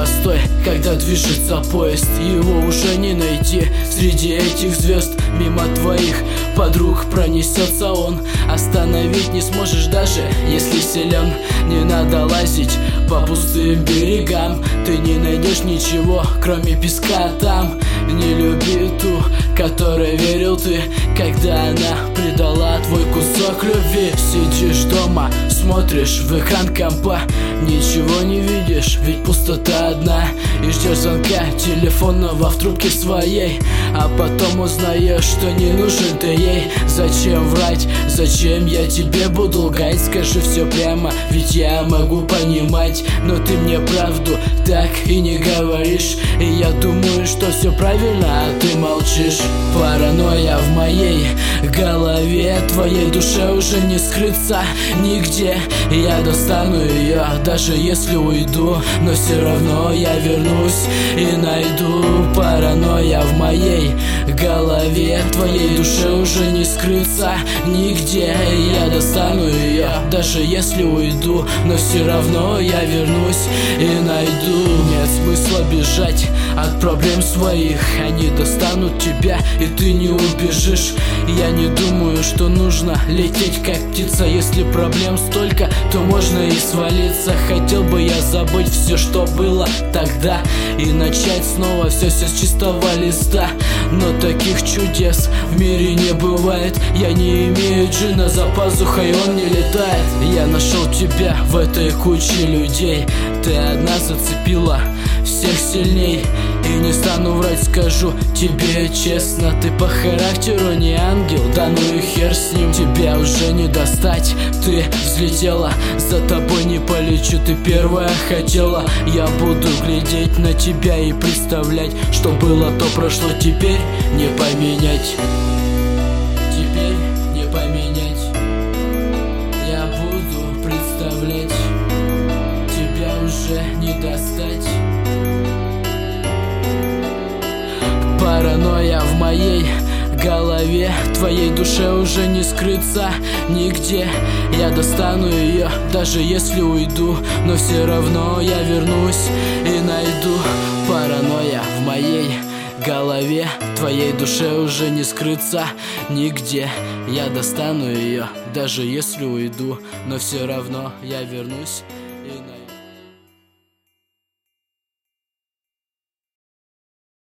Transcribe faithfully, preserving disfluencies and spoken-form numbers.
постой, когда движется поезд, его уже не найти. Среди этих звезд мимо твоих подруг пронесется он. Остановить не сможешь даже, если силен. Не надо лазить по пустым берегам, ты не найдешь ничего, кроме песка там. Не люби ту, которой верил ты, когда она предала твой кусок любви. Сидишь дома, смотришь в экран компа, ничего не видишь, ведь пустота одна. И ждешь звонка телефонного в трубке своей, а потом узнаешь, что не нужен ты ей. Зачем врать, зачем я тебе буду лгать? Скажи все прямо, ведь я могу понимать, но ты мне правду так и не говоришь. И я думаю, что все правильно, а ты молчишь. Паранойя в моей голове, твоей душе уже не скрыться нигде. Я достану ее, даже если уйду, но все равно я вернусь и найду. Паранойя в моей голове, твоей душе уже не скрыться нигде. Я достану ее, даже если уйду, но все равно я вернусь и найду. Нет смысла бежать от проблем своих, они достанут тебя, и ты не убежишь. Я не думаю, что нужно лететь как птица. Если проблем столько, то можно и свалиться. Хотел бы я забыть все, что было тогда, и начать снова все-все с чистого листа. Но таких чудес в мире не бывает. Я не имею джина за пазухой, он не летает. Я нашел тебя в этой куче людей, ты одна зацепила всех сильней. И не стану врать, скажу тебе честно, ты по характеру не ангел, да ну и хер с ним. Тебя уже не достать, ты взлетела, за тобой не полечу, ты первая хотела. Я буду глядеть на тебя и представлять, что было, то прошло, теперь не поменять. Теперь не поменять. Я буду представлять, тебя уже не достать. Паранойя в моей голове, твоей душе уже не скрыться нигде. Я достану ее, даже если уйду, но все равно я вернусь и найду. Паранойя в моей голове, твоей душе уже не скрыться нигде. Я достану ее, даже если уйду, но все равно я вернусь и найду.